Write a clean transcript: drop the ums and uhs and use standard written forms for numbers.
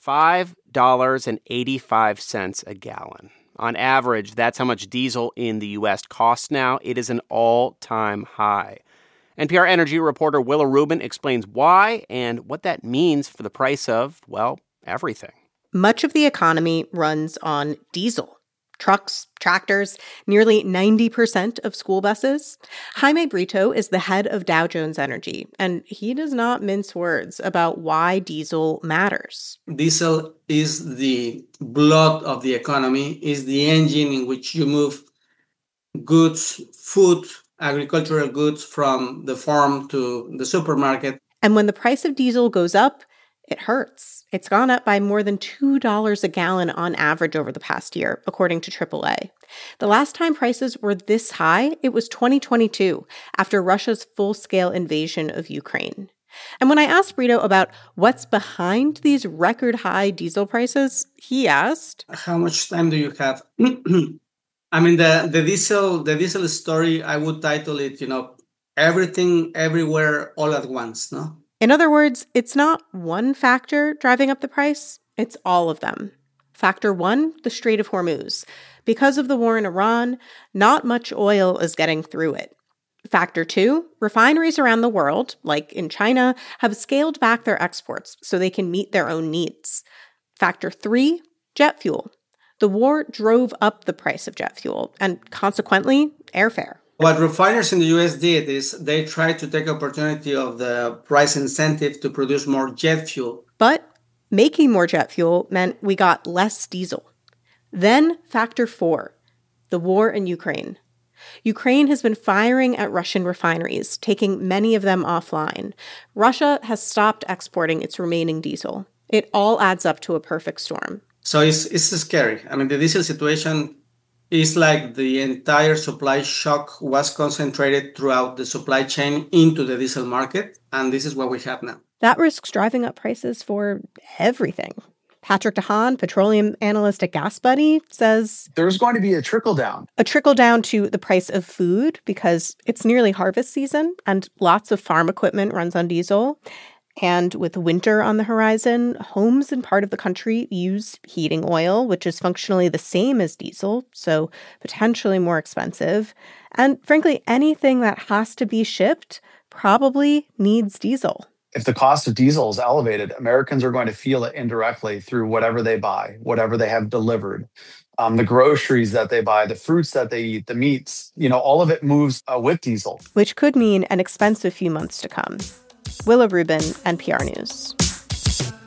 $5.85 a gallon. On average, that's how much diesel in the U.S. costs now. It is an all-time high. NPR energy reporter Willa Rubin explains why and what that means for the price of, well, everything. Much of the economy runs on diesel. Trucks, tractors, nearly 90% of school buses. Jaime Brito is the head of Dow Jones Energy, and he does not mince words about why diesel matters. Diesel is the blood of the economy, is the engine in which you move goods, food, agricultural goods from the farm to the supermarket. And when the price of diesel goes up, it hurts. It's gone up by more than $2 a gallon on average over the past year, according to AAA. The last time prices were this high, it was 2022, after Russia's full-scale invasion of Ukraine. And when I asked Brito about what's behind these record-high diesel prices, he asked, "How much time do you have?" I mean, the diesel story, I would title it, everything, everywhere, all at once, no? In other words, it's not one factor driving up the price, it's all of them. Factor one, the Strait of Hormuz. Because of the war in Iran, not much oil is getting through it. Factor two, refineries around the world, like in China, have scaled back their exports so they can meet their own needs. Factor three, jet fuel. The war drove up the price of jet fuel and, consequently, airfare. What refiners in the U.S. did is they tried to take opportunity of the price incentive to produce more jet fuel. But making more jet fuel meant we got less diesel. Then factor four, the war in Ukraine. Ukraine has been firing at Russian refineries, taking many of them offline. Russia has stopped exporting its remaining diesel. It all adds up to a perfect storm. So it's scary. I mean, the diesel situation is like the entire supply shock was concentrated throughout the supply chain into the diesel market, and this is what we have now. That risks driving up prices for everything. Patrick DeHaan, petroleum analyst at GasBuddy, says there's going to be a trickle down. A trickle down to the price of food because it's nearly harvest season and lots of farm equipment runs on diesel. And with winter on the horizon, homes in part of the country use heating oil, which is functionally the same as diesel, so potentially more expensive. And frankly, anything that has to be shipped probably needs diesel. If the cost of diesel is elevated, Americans are going to feel it indirectly through whatever they buy, whatever they have delivered, the groceries that they buy, the fruits that they eat, the meats, all of it moves with diesel. Which could mean an expensive few months to come. Willa Rubin, NPR News.